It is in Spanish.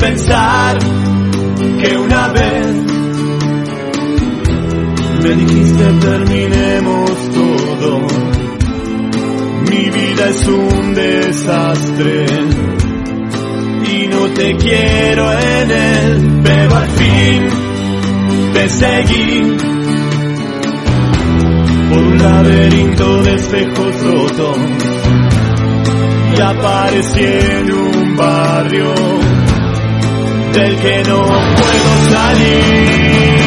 pensar que una vez me dijiste terminemos todo. Mi vida es un desastre y no te quiero en él, pero al fin te seguí por un laberinto de espejos rotos y aparecí en un barrio del que no puedo salir.